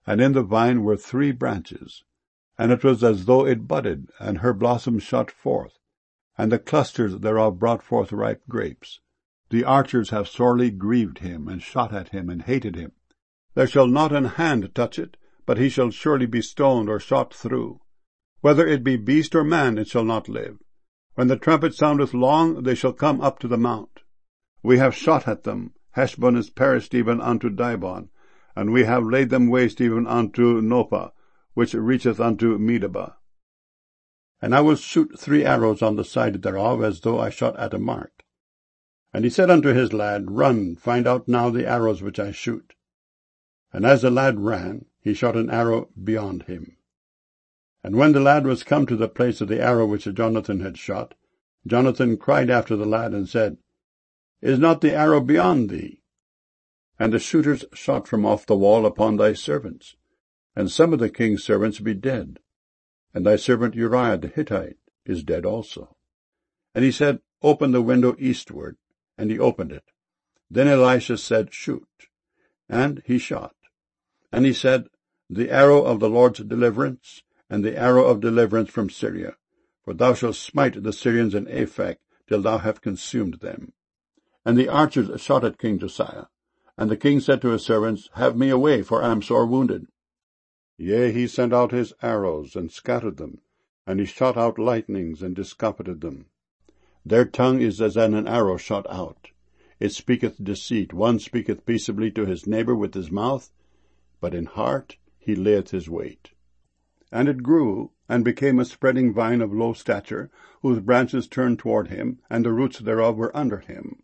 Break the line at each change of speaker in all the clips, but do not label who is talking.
and in the vine were 3 branches, and it was as though it budded, and her blossoms shot forth, and the clusters thereof brought forth ripe grapes. The archers have sorely grieved him, and shot at him, and hated him. There shall not an hand touch it, but he shall surely be stoned or shot through. Whether it be beast or man, it shall not live. When the trumpet soundeth long, they shall come up to the mount. We have shot at them. Heshbon is perished even unto Dibon, and we have laid them waste even unto Nopah, which reacheth unto Medeba. And I will shoot 3 arrows on the side thereof, as though I shot at a mark. And he said unto his lad, Run, find out now the arrows which I shoot. And as the lad ran, he shot an arrow beyond him. And when the lad was come to the place of the arrow which Jonathan had shot, Jonathan cried after the lad, and said, Is not the arrow beyond thee? And the shooters shot from off the wall upon thy servants, and some of the king's servants be dead, and thy servant Uriah the Hittite is dead also. And he said, Open the window eastward. And he opened it. Then Elisha said, Shoot. And he shot. And he said, The arrow of the Lord's deliverance, and the arrow of deliverance from Syria, for thou shalt smite the Syrians in Aphek, till thou have consumed them. And the archers shot at King Josiah. And the king said to his servants, Have me away, for I am sore wounded. Yea, he sent out his arrows, and scattered them, and he shot out lightnings, and discomfited them. Their tongue is as an arrow shot out. It speaketh deceit. One speaketh peaceably to his neighbor with his mouth, but in heart he layeth his wait. And it grew, and became a spreading vine of low stature, whose branches turned toward him, and the roots thereof were under him.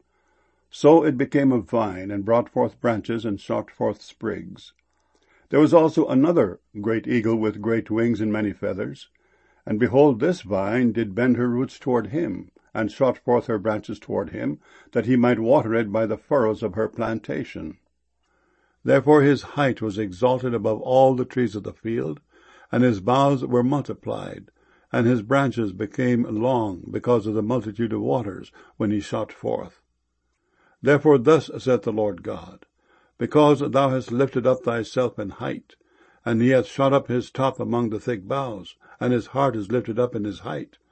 So it became a vine, and brought forth branches, and shot forth sprigs. There was also another great eagle with great wings and many feathers. And behold, this vine did bend her roots toward him, and shot forth her branches toward him, that he might water it by the furrows of her plantation. Therefore his height was exalted above all the trees of the field, and his boughs were multiplied, and his branches became long, because of the multitude of waters, when he shot forth. Therefore thus saith the Lord God, Because thou hast lifted up thyself in height, and he hath shot up his top among the thick boughs, and his heart is lifted up in his height,